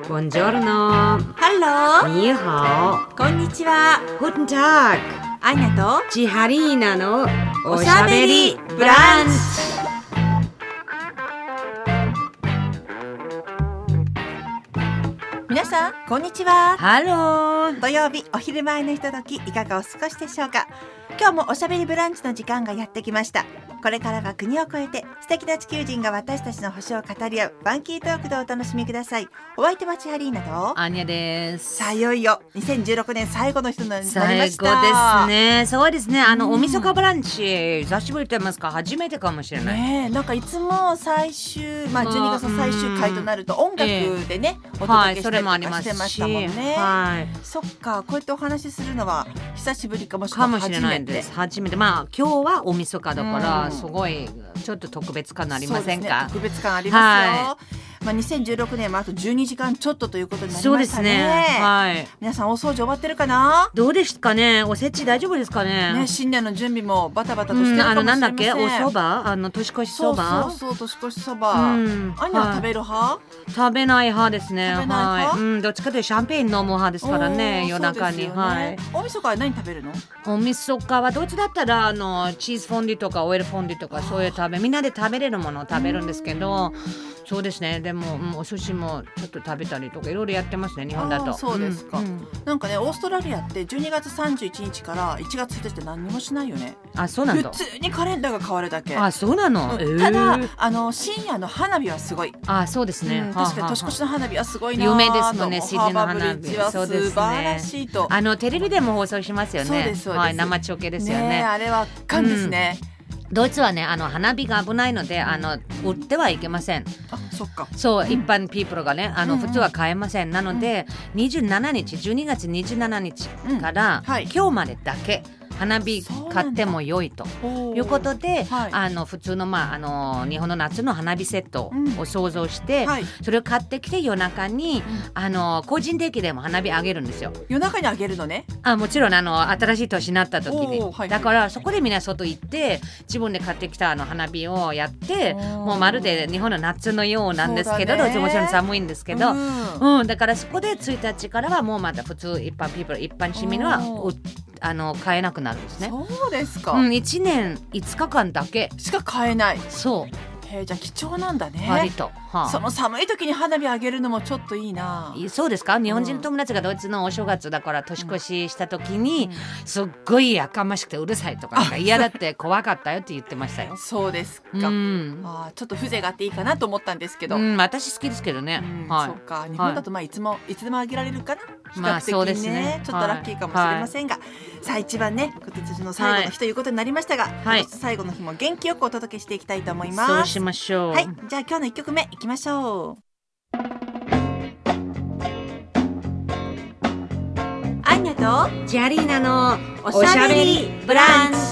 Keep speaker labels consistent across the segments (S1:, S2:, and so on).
S1: Buongiorno.
S2: Hello.
S1: 你好。
S2: こんにちは。
S1: Guten Tag.
S2: アーニャと
S1: チハリーナの
S2: おしゃべりブランチ。皆さんこんにちは。
S1: ハロー。
S2: 土曜日お昼前のひとときいかがお過ごしでしょうか。今日もおしゃべりブランチの時間がやってきました。これからは国を越えて素敵な地球人が私たちの星を語り合うファンキートークでお楽しみください。お相手はチハリーナと
S1: アーニャです。
S2: さあいよいよ2016年最後の人になりました。
S1: 最後ですね。そうですね。おみそかブランチ久しぶりと言いますか初めてかもしれない。
S2: ね、なんかいつも最終、12月の最終回となると音楽でね、お届けしたりとかしてましたもんね。
S1: はい、
S2: そっか、こうやってお話しするのは久しぶりかもしれないです。
S1: 初めて。今日はおみそかだから、すごいちょっと特別感ありませんか。
S2: そうですね、特別感ありますよ。2016年もあと12時間ちょっとということになりましたね。そうですね。はい。皆さんお掃除終わってるかな。
S1: どうですかね。おせち大丈夫ですかね。
S2: 新年の準備もバタバタとしてるかもしれません。
S1: なんだっけ、おそば、年越しそば。
S2: そう年越しそば。アンニャは食べる派？
S1: 食べない派ですね。
S2: 食べない派？
S1: どっちかというとシャンペーン飲む派ですからね。夜中に。はい。
S2: お味噌かは何食べるの？
S1: お味噌かはどっちだったらチーズフォンデュとかオイルフォンデュとかそういうみんなで食べれるものを食べるんですけど。そうですね。でもお寿司もちょっと食べたりとかいろいろやってますね、日本だと。
S2: そうですか。なんかね、オーストラリアって12月31日から1月1日って何にもしないよね。
S1: あ、そうなんだ。
S2: 普通にカレンダーが変わるだけ。
S1: あ、そうなの。
S2: ただ深夜の花火はすごい。
S1: あ、そうですね。
S2: 確かに年越しの花火はすごいな。
S1: 有名ですもんね、シドニーの花火。
S2: そうですね。素晴らしいと。
S1: テレビでも放送しますよね。
S2: そうですそうです。
S1: はい、生中継ですよね。
S2: あれは圧巻ですね。
S1: ドイツはね、花火が危ないので売ってはいけません。
S2: あ、そっか。
S1: そう、一般ピープルがね普通は買えません。なので27日12月27日から今日までだけ花火買っても良いということで、普通の日本の夏の花火セットを想像して、それを買ってきて夜中に個人的でも花火あげるんですよ。
S2: 夜中にあげるのね。
S1: もちろん新しい年になった時に、だからそこでみんな外行って自分で買ってきた花火をやって、もうまるで日本の夏のようなんですけど、もちろん寒いんですけど、だからそこで1日からはもうまた普通一般市民は買えなくなるんですね。
S2: そうですか。
S1: 1年5日間だけ
S2: しか買えない。
S1: そう。
S2: じゃあ貴重なんだね。
S1: 割と、
S2: その寒い時に花火あげるのもちょっといいな。
S1: そうですか。日本人の友達がドイツのお正月だから年越しした時に、すっごいやかましくてうるさいとか嫌だって怖かったよって言ってましたよ。
S2: そうですか。ちょっと風情があっていいかなと思ったんですけど、
S1: 私好きですけどね。
S2: そうか。日本だといつでもあげられるかな。比較的
S1: そうですね。
S2: ちょっとラッキーかもしれませんが、さあ一番ね、今年の最後の日ということになりましたが、最後の日も元気よくお届けしていきたいと思います。
S1: そうしましょう。
S2: はい、じゃあ今日の1曲目いきましょう。アンニャと
S1: ジャリーナの
S2: おしゃべりブランチ。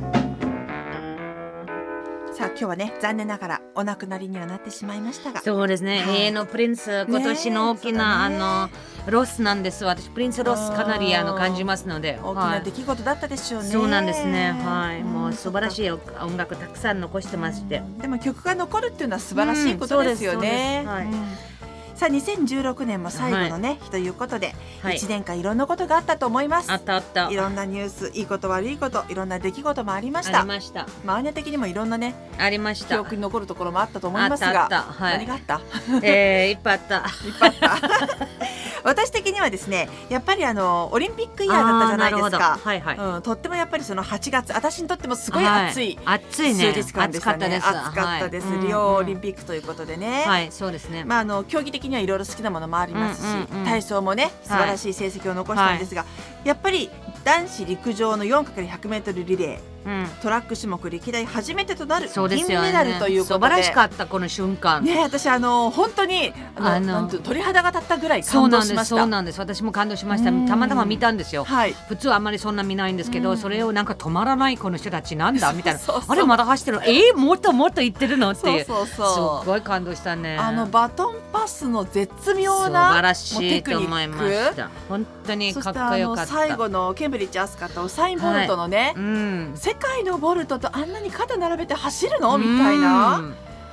S2: さあ今日はね、残念ながらお亡くなりにはなってしまいましたが、
S1: そうですね、永遠のプリンス、今年の大きな、ロスなんです。私プリンスロスかなり感じますので、
S2: 大きな出来事だったでしょうね。
S1: そうなんですね。はい、もう素晴らしい音楽たくさん残してまして、
S2: でも曲が残るっていうのは素晴らしいことですよね。さあ2016年も最後のね、日ということで、1年間いろんなことがあったと思います。
S1: あった。
S2: いろんなニュース、いいこと悪いこと、いろんな出来事もありました。アーニャ的にもいろんなね、
S1: ありました。
S2: 記憶に残るところもあったと思いますが、何があった？
S1: いっぱいあった。
S2: 私的にはですね、やっぱりオリンピックイヤーだったじゃないですか。とってもやっぱりその8月、私にとってもすごい暑い数日間でしたね。暑かったです。リオオリンピックということでね。
S1: はい、そうですね。
S2: 競技的にはいろいろ好きなものもありますし、体操もね素晴らしい成績を残したんですが、やっぱり男子陸上の 4×100m リレー、トラック種目歴代初めてとなる銀メダルということで、
S1: 素晴らしかったこの瞬間
S2: ね。私本当に鳥肌が立ったぐらい感動しました。
S1: そうなんです。私も感動しました。たまたま見たんですよ。普通あんまりそんな見ないんですけど、それをなんか止まらないこの人たちなんだみたいな、あれまだ走ってる、もっともっと言ってるのっていう、すごい感動したね。
S2: バトンパスの絶妙な
S1: 素晴らしいと思いました。本当にかっこよかった。
S2: 最後のケンブリッジ・アスカとウサイン・ボルトのね、世界のボルトとあんなに肩並べて走るのみたいな、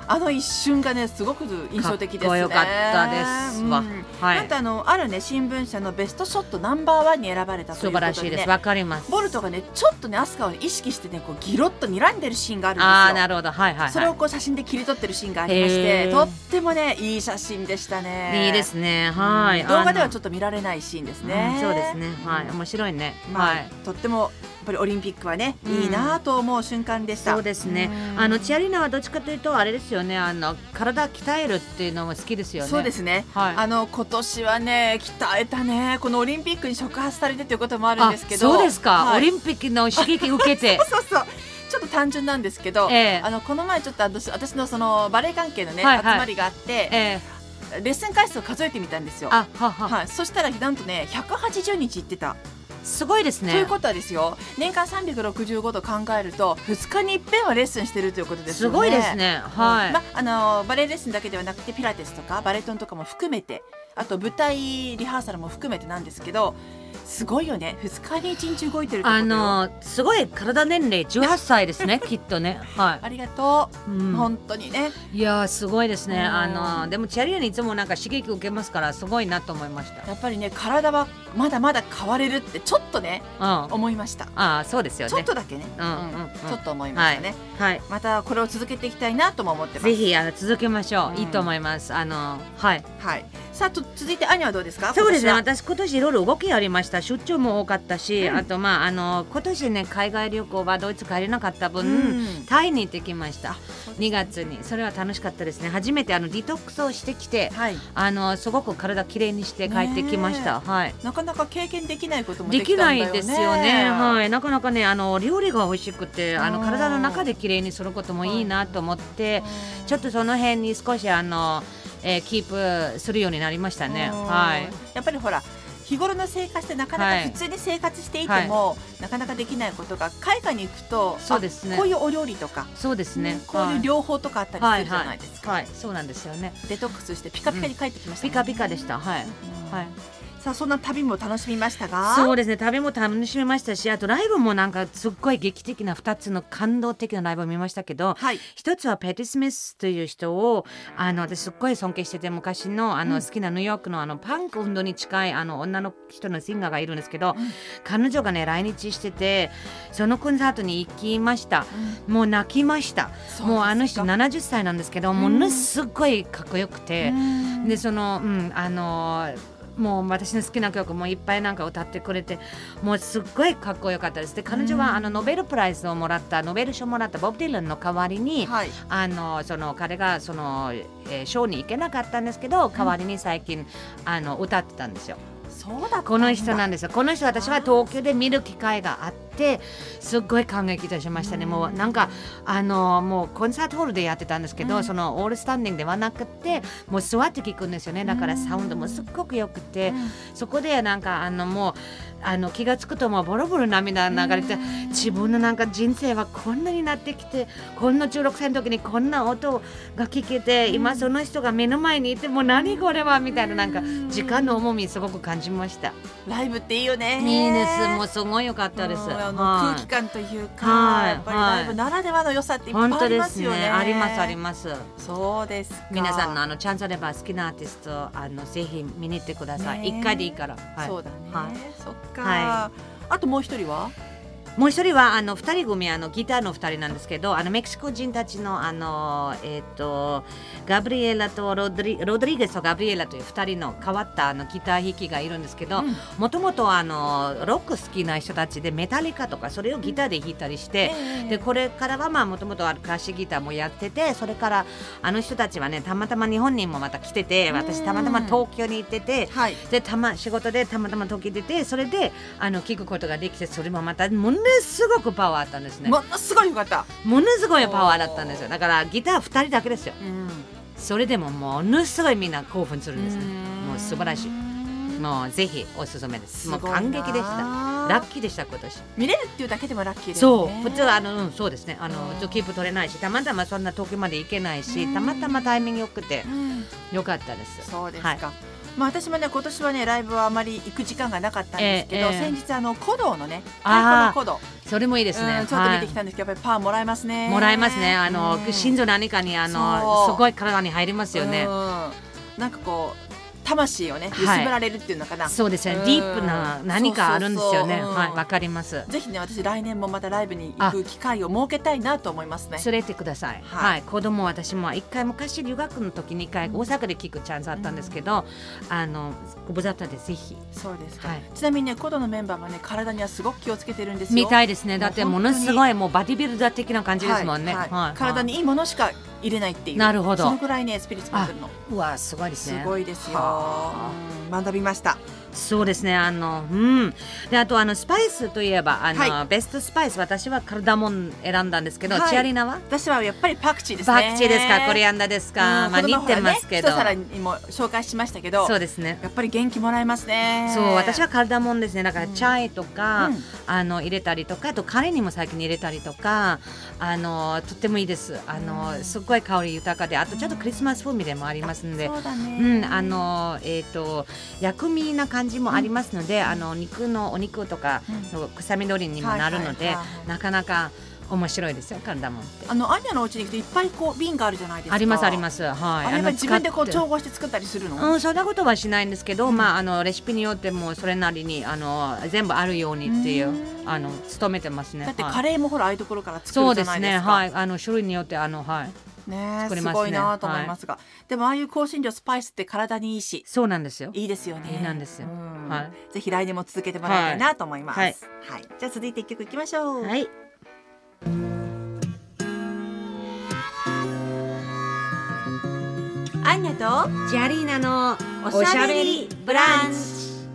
S2: あの一瞬がねすごく印象的ですね。
S1: かっこよかったですわ、
S2: なんとあるね新聞社のベストショットナンバー1に選ばれたということで、ね、
S1: 素晴らしいです。わかります。
S2: ボルトがねちょっとねアスカを意識してねこうギロッと睨んでるシーンがあるんですよ。
S1: ああなるほど、はいはいはい、
S2: それをこう写真で切り取ってるシーンがありまして、とってもねいい写真でしたね。
S1: いいですね、はい、
S2: 動画ではちょっと見られないシーンですね。
S1: そうですね、はい、面白いね、はい、
S2: とってもやっぱりオリンピックはね、いいなと思う瞬間でした。
S1: そうですね。チアリーナはどっちかというとあれですよね、体鍛えるっていうのも好きですよね。
S2: そうですね、はい、今年はね鍛えたね。このオリンピックに触発されてということもあるんですけど。
S1: そうですか、はい、オリンピックの刺激受けて
S2: そうちょっと単純なんですけど、この前ちょっと私のそのバレエ関係のね、集まりがあって、レッスン回数を数えてみたんですよ。そしたらなんとね180日行ってた。
S1: すごいですね。
S2: ということはですよ、年間365度考えると2日に一遍はレッスンしてるということですよね。
S1: すごいですね、はい。
S2: バレエレッスンだけではなくてピラティスとかバレトンとかも含めて、あと舞台リハーサルも含めてなんですけど、すごいよね。2日に1日動いてるってことよ。
S1: すごい体年齢18歳ですねきっとね、はい、
S2: ありがとう、本当にね。
S1: いやすごいですね。でもチアリアにいつもなんか刺激受けますからすごいなと思いました。
S2: やっぱりね体はまだまだ変われるってちょっとね、思いました。
S1: そうですよね。
S2: ちょっとだけね、ちょっと思いましたね、はい。またこれを続けていきたいなとも思ってます。
S1: ぜひ続けましょう、いいと思います。はい、
S2: さあ続いてアニはどうですか。
S1: そうですね、私今年いろいろ動きありました。出張も多かったし、あと今年ね海外旅行はドイツ帰れなかった分、タイに行ってきました。2月に。それは楽しかったですね。初めてディトックスをしてきて、すごく体きれいにして帰ってきました。はい、
S2: なかなか経験できないことも
S1: できないですよね。はい、なかなかね料理が美味しくて体の中できれいにすることもいいなと思って、ちょっとその辺に少しキープするようになりましたね。はい、
S2: やっぱりほら日頃の生活でなかなか普通に生活していても、なかなかできないことが海外に行くと、
S1: そうですね、
S2: こういうお料理とか、
S1: そうですね、
S2: こういう療法とかあったりするじゃないですか。
S1: そうなんですよね。
S2: デトックスしてピカピカに帰ってきましたね。
S1: ピカピカでした。はい、はい。
S2: さあそんな旅も楽しみましたが。
S1: そうですね、旅も楽しみましたし、あとライブもなんかすっごい劇的な2つの感動的なライブを見ましたけど、一つはペティ・スミスという人を私すっごい尊敬してて、昔の好きなニューヨークのパンク運動に近い女の人のシンガーがいるんですけど、彼女がね来日してて、そのコンサートに行きました。もう泣きました。もう人70歳なんですけど、ものすごいかっこよくて、でもう私の好きな曲もいっぱいなんか歌ってくれて、もうすっごいかっこよかったです。で彼女はノベルプライズをもらったノベル賞をもらったボブ・ディランの代わりに、彼がショーに行けなかったんですけど、代わりに最近歌ってたんですよ。この人なんですよ。この人私は東京で見る機会があって、すっごい感激いたしましたね。もうなんかもうコンサートホールでやってたんですけど、そのオールスタンディングではなくてもう座って聞くんですよね。だからサウンドもすっごくよくて、そこでなんかもう気がつくともうボロボロ涙流れて、自分のなんか人生はこんなになってきて、こんな16歳の時にこんな音が聞けて、今その人が目の前にいて、もう何これはみたいな、なんか時間の重みすごく感じました。
S2: ライブっていいよね。
S1: いいです。もうすごい良かったです。
S2: 空気感というか、やっぱりライブならではの良さっていっぱいありますよね。
S1: ありますあります。
S2: そうですか。
S1: 皆さんのチャンスあれば好きなアーティストぜひ見に行ってください。1回でいいから。
S2: そうだね。そっか。あともう一人は？
S1: もう一人は2人組ギターの2人なんですけど、メキシコ人たちのガブリエラとロドリゲスとガブリエラという2人の変わったギター弾きがいるんですけど、もともとロック好きな人たちでメタリカとかそれをギターで弾いたりして、でこれからはもともとクラシックギターもやってて、それから人たちはねたまたま日本にもまた来てて、私たまたま東京に行ってて、で仕事でたまたま東京に出て、それで聞くことができて、それもまたものすごくパワーあったんですね。
S2: ものすごいよかった。もの
S1: すごいパワーだったんですよ。だからギター2人だけですよ。それでもものすごいみんな興奮するんですね。もう素晴らしい。もうぜひおすすめです。もう感激でした。ラッキーでした今年。
S2: 見れるっていうだけでもラッキーですね。
S1: そう普通はそうですね。キープ取れないし、たまたまそんな遠くまで行けないし、たまたまタイミングよくてよかったです。
S2: そうですか。私もね今年はねライブはあまり行く時間がなかったんですけど、先日古道のね太鼓の古道
S1: それもいいですね。
S2: ちょっと見てきたんですけど、やっぱりパワーもらえますね。
S1: もらえますね。心臓何かにすごい体に入りますよね。
S2: なんかこう魂をね揺すぶられるっていうのかな、
S1: そうですね、ディープな何かあるんですよね。はい、わかります。
S2: ぜひね、私来年もまたライブに行く機会を設けたいなと思いますね。
S1: 連れてください。はい、子供私も一回昔留学の時に一回大阪で聞くチャンスあったんですけど、ご無沙汰でぜひ。
S2: そうですか。ちなみにね、コドのメンバーはね、体にはすごく気をつけてるんですよ。
S1: みたいですね。だってものすごいもうバディビルダー的な感じですもんね。
S2: 体にいいものしか入れないっていう。
S1: なるほど。
S2: そのくらいねスピリッツ持ってるの。
S1: うわ、すごいですね。
S2: すごいですよ。学びました。
S1: そうですね。で、あとスパイスといえばベストスパイス、私はカルダモン選んだんですけど、チアリーナは？
S2: 私はやっぱりパクチーですね。
S1: パクチーですか、コリアンダーですか。まあ似てますけど。
S2: 一皿にも紹介しましたけど、
S1: そうですね。
S2: やっぱり元気もらえますね。
S1: そう、私はカルダモンですね。だからチャイとか入れたりとか、あとカレーにも最近入れたりとか、とってもいいです。すごい香り豊かで、あとちょっとクリスマス風味でもありますので、
S2: そうだね。
S1: 薬味な感じもありますので、お肉とかの臭み取りにもなるので、なかなか面白いですよ、カルダモンって。
S2: アニャのお家に行くといっぱいこう瓶があるじゃないですか。
S1: ありますあります。はい。
S2: あれは自分でこう調合して作ったりするの？
S1: そんなことはしないんですけど、レシピによってもそれなりに全部あるようにっていう努めてますね。
S2: だってカレーもほらああいうところから作るじゃないですか。
S1: そうですね。はい。種類によって
S2: ね、すごいなと思いますが、でもああいう香辛料スパイスって体にいいし、
S1: そうなんですよ。
S2: いいですよね。
S1: いいなんですよ。はい。
S2: ぜひ来年も続けてもらいたいなと思います。はい。じゃあ続いて一曲いきましょう。
S1: はい。
S2: アンニャと
S1: ジャリーナの
S2: おしゃべりブランチ。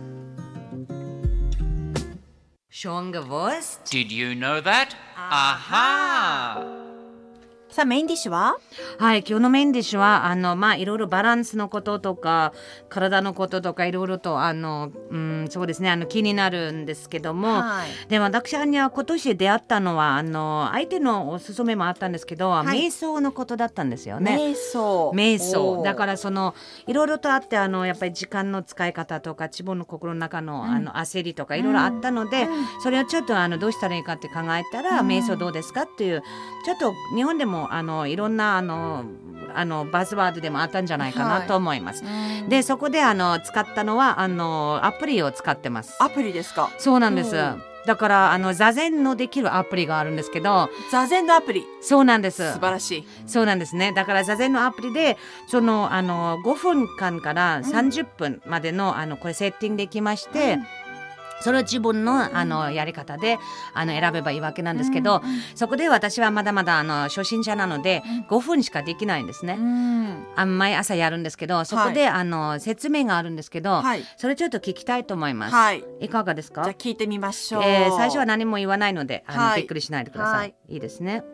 S1: Schön gewusst?
S3: Did you know that? Aha!
S2: さあメインディッシュは？
S1: はい、今日のメインディッシュはいろいろバランスのこととか体のこととかいろいろとそうですね、気になるんですけども、で私は今年出会ったのは相手のおすすめもあったんですけど、瞑想のことだったんですよね。瞑想だからいろいろとあってやっぱり時間の使い方とか自分の心の中の焦りとかいろいろあったので、それをちょっとどうしたらいいかって考えたら、瞑想どうですかっていう、ちょっと日本でもいろんなバズワードでもあったんじゃないかなと思います。でそこで使ったのはアプリを使ってます。
S2: アプリですか？
S1: そうなんです。だから座禅のできるアプリがあるんですけど。
S2: 座禅のアプリ？
S1: そうなんです。
S2: 素晴らしい。
S1: そうなんですね。だから座禅のアプリで5分間から30分までのこれセッティングできまして、それを自分のやり方で選べばいいわけなんですけど、そこで私はまだまだ初心者なので5分しかできないんですね。毎朝やるんですけど、そこで説明があるんですけど、それちょっと聞きたいと思います。いかがですか？
S2: じゃあ聞いてみましょう。
S1: 最初は何も言わないのでびっくりしないでください。いいですね。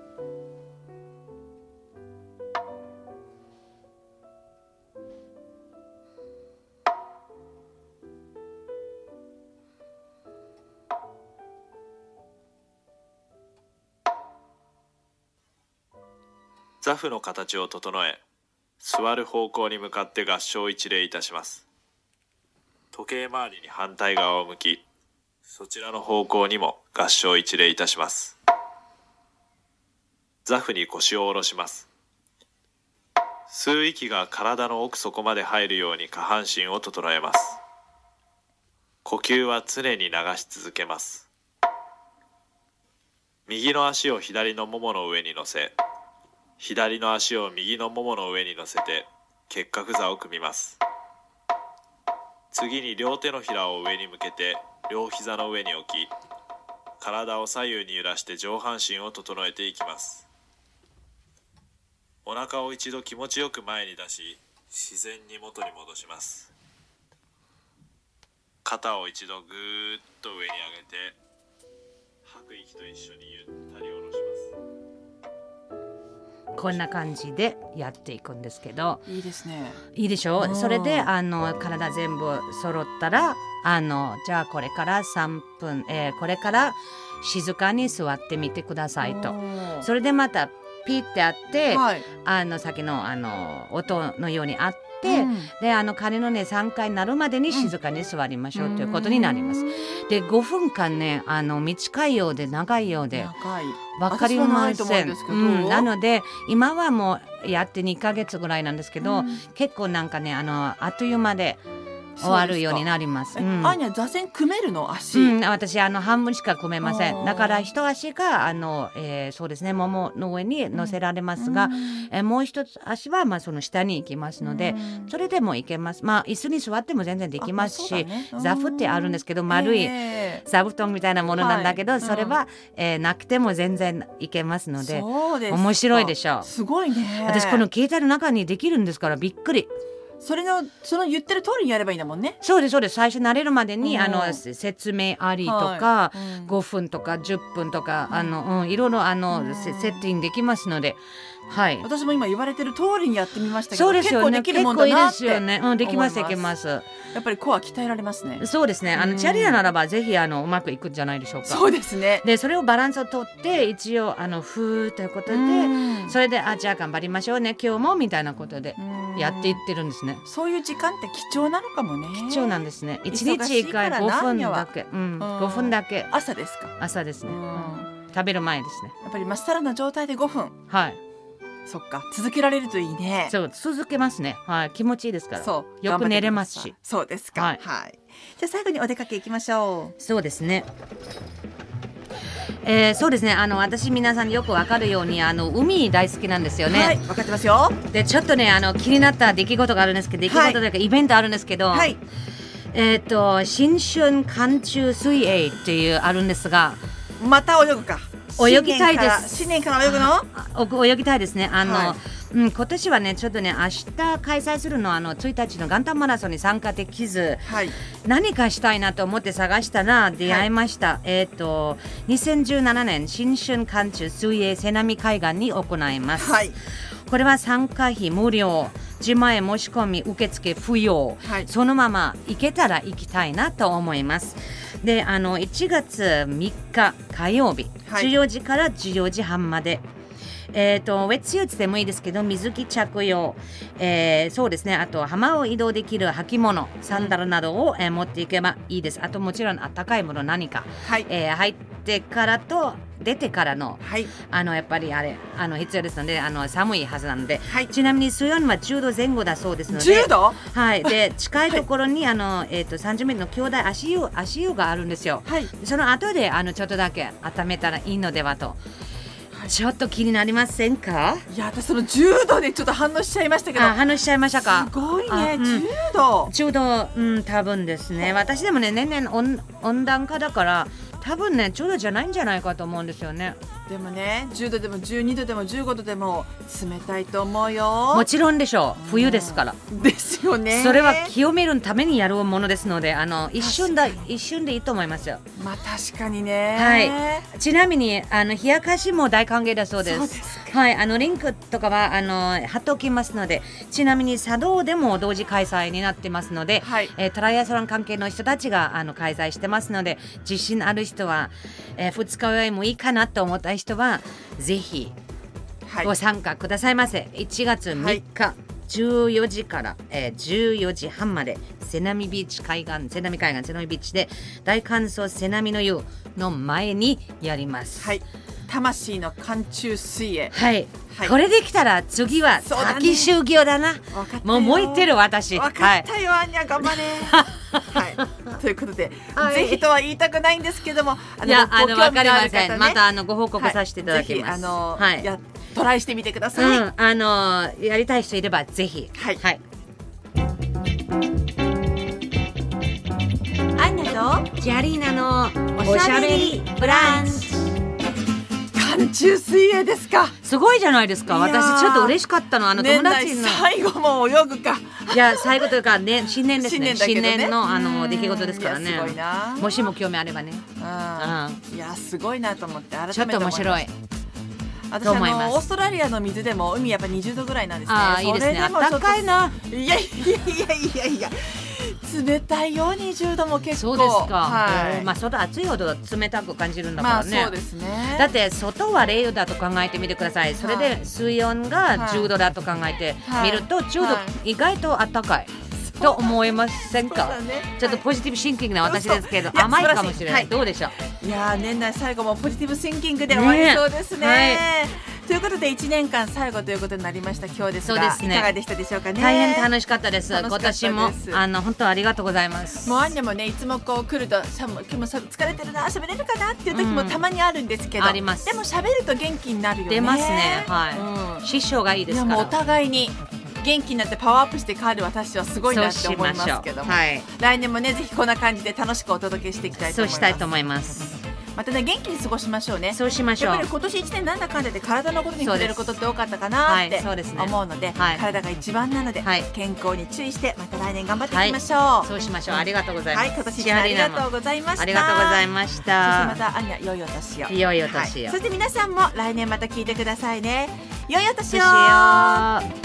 S4: 座布の形を整え、座る方向に向かって合掌一礼いたします。時計回りに反対側を向き、そちらの方向にも合掌一礼いたします。座布に腰を下ろします。吸う息が体の奥底まで入るように下半身を整えます。呼吸は常に流し続けます。右の足を左のももの上に乗せ、左の足を右のももの上に乗せて結核座を組みます。次に両手のひらを上に向けて両膝の上に置き、体を左右に揺らして上半身を整えていきます。お腹を一度気持ちよく前に出し、自然に元に戻します。肩を一度ぐーっと上に上げて、吐く息と一緒にゆったり下ろします。
S1: こんな感じでやっていくんですけど、
S2: いいですね。
S1: いいでしょう。それで体全部揃ったらじゃあこれから3分、これから静かに座ってみてくださいと。それでまたピッてあって、さっきの音のようにあって、で鐘のね3回鳴るまでに静かに座りましょうということになります。で5分間ね短いようで長いようで分かりません。なので今はもうやって2ヶ月ぐらいなんですけど、結構なんかねあっという間で終わるようになります。
S2: アーニャ座禅組めるの足？
S1: 私半分しか組めません。だから一足がそうですね、ももの上に乗せられますが、もう一つ足はその下に行きますので、それでもいけます。椅子に座っても全然できますし、座布ってあるんですけど丸い座布団みたいなものなんだけど、それはなくても全然いけますので、面白いでしょう。
S2: すごいね。
S1: 私この携帯の中にできるんですからびっくり。
S2: その言ってる通りにやればいいんだもんね。
S1: そうですそうです。最初慣れるまでに説明ありとか、5分とか10分とかいろいろセッティングできますので、
S2: 私も今言われてる通りにやってみましたけど、
S1: そうですよね、
S2: 結構できるもんだなって
S1: 結構いいですよね。できますできます。
S2: やっぱりコア鍛えられますね。
S1: そうですね。チャリアならばぜひうまくいくんじゃないでしょうか。
S2: そうですね。
S1: でそれをバランスをとって一応ふーということで、それでじゃあ頑張りましょうね今日もみたいなことでやっていってるんですね。
S2: そういう時間って貴重なのかもね。
S1: 貴重なんですね。1日1回5分だけ、5分だけ。
S2: 朝ですか？
S1: 朝ですね。食べる前ですね。
S2: やっぱりまっさらな状態で5分。そっか、続けられるといいね。
S1: そう続けますね。気持ちいいですから。よく寝れますし。
S2: そうですか。じゃあ最後にお出かけ行きましょう。
S1: そうですね。そうですね。私皆さんよくわかるように海大好きなんですよね。
S2: 分かってますよ。
S1: でちょっとね気になった出来事があるんですけど、出来事というかイベントあるんですけど、新春寒中水泳っていうあるんですが、
S2: また泳ぐか。
S1: 泳ぎたいです。
S2: 新年から泳ぐの？
S1: 泳ぎたいですね。今年はねちょっとね明日開催するの1日の元旦マラソンに参加できず、何かしたいなと思って探したら出会いました。2017年新春寒中水泳瀬波海岸に行います。これは参加費無料、自前申し込み受付不要、そのまま行けたら行きたいなと思います。で1月3日火曜日、14時から14時半まで。ウェットスーツでもいいですけど水着着用、そうですね、あと浜を移動できる履物サンダルなどを、持っていけばいいです。あともちろんあったかいもの何か、入ってからと出てからの、やっぱり必要ですので寒いはずなので、ちなみに水温は10度前後だそうですので、
S2: 10度？
S1: で近いところに30ミリの兄弟足湯があるんですよ。その後でちょっとだけ温めたらいいのではと。ちょっと気になりませんか？
S2: いや私その10度でちょっと反応しちゃいましたけど。
S1: 反応しちゃいましたか？
S2: すごいね、10度。
S1: 10度、多分ですね。私でもね年々温暖化だから多分ね10度じゃないんじゃないかと思うんですよね。
S2: でもね10度でも12度でも15度でも冷たいと思うよ。
S1: もちろんでしょう。冬ですから。
S2: ですよね。
S1: それは清めるためにやるものですので一瞬でいいと思いますよ。
S2: 確かにね。
S1: ちなみに冷やかしも大歓迎だそうです。リンクとかは貼っておきますので、ちなみに茶道でも同時開催になってますので、トライアスロン関係の人たちが開催してますので、自信ある人は、2日酔いもいいかなと思った人はぜひご参加くださいませ。1月3日、14時から、14時半まで瀬波ビーチ海岸瀬波ビーチで大乾燥瀬波の湯の前にやります。
S2: 魂の寒中水泳。
S1: これできたら次は滝修行だな。もう燃えてる私。
S2: 分かったよ、アーニャ頑張れ。ということで、ぜひとは言いたくないんですけども、
S1: いや分かりません。またご報告させていただきます。
S2: ぜひトライしてみてください。
S1: やりたい人いればぜひ。
S2: アーニャと
S1: ジャリーナのおしゃべりブランチ。
S2: 寒中水泳ですか？
S1: すごいじゃないですか。私ちょっと嬉しかったの。友達の
S2: 最後も泳ぐか。
S1: いや最後というかね、新年ですね。新年の出来事ですからね。
S2: すごいな。
S1: もしも興味あればね。
S2: いやすごいなと思って改めて
S1: ちょっと面白い。
S2: 私オーストラリアの水でも海やっぱ20度ぐらいなんですね。
S1: いいですね。あったかいな。
S2: いや冷たいよ20度も結構。
S1: そうですか、はい、まあ外暑いほど冷たく感じるんだからね、
S2: まあそうですね。
S1: だって外は0度だと考えてみてください。それで水温が10度だと考えてみると10度意外と暖かいと思いませんか、ちょっとポジティブシンキングな私ですけど甘いかもしれない、どうでしょ
S2: う。いや年内最後もポジティブシンキングで終わりそうですね。ということで1年間最後ということになりました今日ですが、いかがでしたでしょうかね。
S1: 大変楽しかったです。今年も本当ありがとうございます。
S2: もうアンニャもねいつもこう来ると今日も疲れてるな喋れるかなっていう時もたまにあるんですけど、
S1: あります。
S2: でも喋ると元気になるよね。
S1: 出ますね、はい、師匠がいいですから。
S2: いやもうお互いに元気になってパワーアップして変わる私はすごいなって思いますけども、はい、来年もねぜひこんな感じで楽しくお届けしていきたいと思います。
S1: そうしたいと思います。
S2: またね元気に過ごしましょうね。
S1: そうしましょう。
S2: やっぱり今年1年なんだかんだで体のことに触れることって多かったかなって思うので、体が一番なので、健康に注意してまた来年頑張っていきましょう。
S1: そうしましょう。ありがとうございます。
S2: はい、今年1年ありがとうございました。
S1: ありがとうございました。
S2: そしてまたアンニャ良いお年を。
S1: 良いお年を。
S2: そして皆さんも来年また聞いてくださいね。良いお年を。